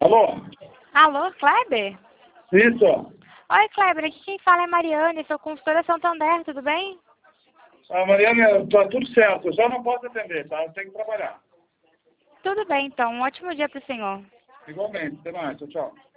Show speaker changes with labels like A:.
A: Alô?
B: Alô, Kleber?
A: Isso.
B: Oi, Kleber, aqui quem fala é Mariane, sou consultora Santander, tudo bem?
A: Mariana, tá tudo certo. Eu só não posso atender, tá? Eu tenho que trabalhar.
B: Tudo bem, então. Um ótimo dia para o senhor.
A: Igualmente. Até mais. Tchau, tchau.